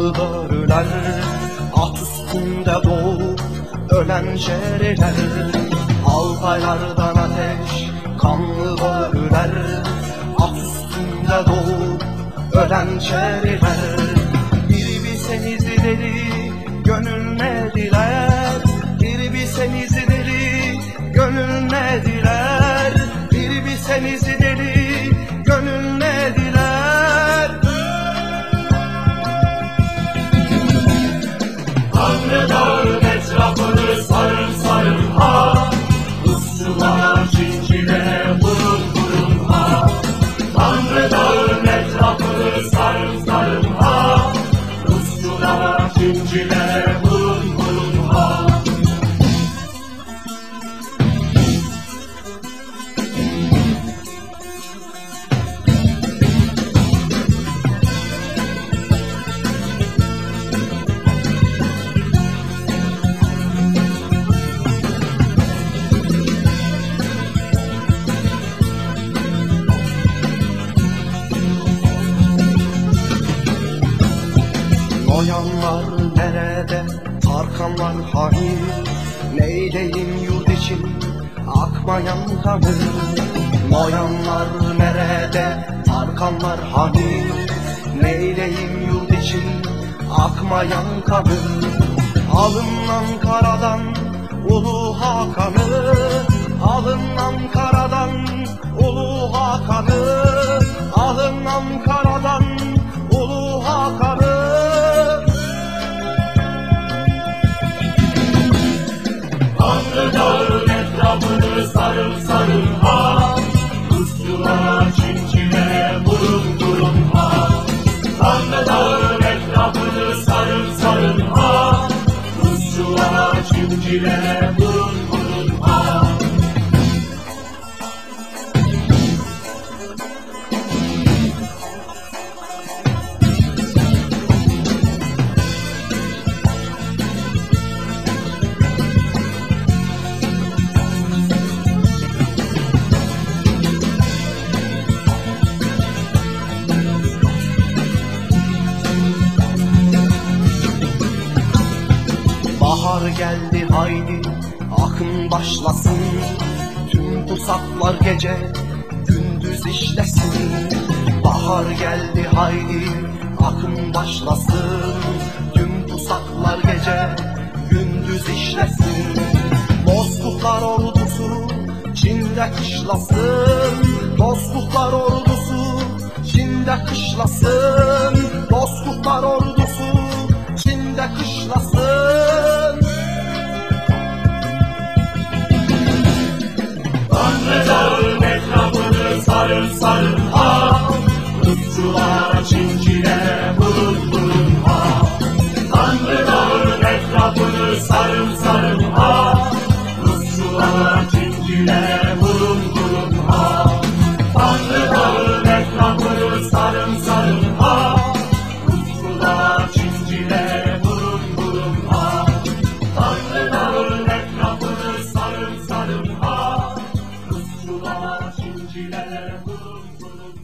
kanlı börüler, at üstünde doğup ölen şeriler. Alpaylardan ateş, kanlı börüler, at üstünde doğup ölen şeriler. Bir bilseniz deli gönül ne diler, bir bilseniz deli gönül ne diler, bir bilseniz deli gönül ne diler. Tanrı dağın etrafını sarın sarın ha, Rusçular Çincilere vurun vurun ha. Tanrı dağın etrafını sarın sarın ha, Rusçular Çincilere vurun vurun ha. Noyanlar nerede, Tarkanlar hani, neyleyim yurt için akmayan kanı. Noyanlar nerede, Tarkanlar hani, neyleyim yurt için akmayan kanı. Alın Ankara'dan Ulu Hakan'ı, alın Ankara'dan Ulu Hakan'ı, alın Ankara'dan Ulu Hakan'ı. Tanrı dağın etrafını sarın sarın ha, Rusçular Çincilere vurun vurun ha. Tanrı dağın etrafını sarın sarın ha, Rusçular Çincilere vurun vurun ha. Bahar geldi haydi akın başlasın, tüm pusatlar gece gündüz işlesin. Bahar geldi haydi akın başlasın, tüm pusatlar gece gündüz işlesin. Bozkurtlar ordusu Çin'de kışlasın, Bozkurtlar ordusu Çin'de kışlasın, Bozkurtlar ordusu Çin'de kışlasın. Tanrı dağın etrafını sarın sarın ha, Rusçular Çincilere vurun vurun ha. Tanrı dağın etrafını sarın sarın ha, Rusçular Çincilere vurun vurun ha. Tanrı dağın etrafını sarın sarın ha, Rusçular Çincilere vurun vurun ha. Tanrı dağın etrafını sarın sarın ha, Rusçular Çincilere vurun vurun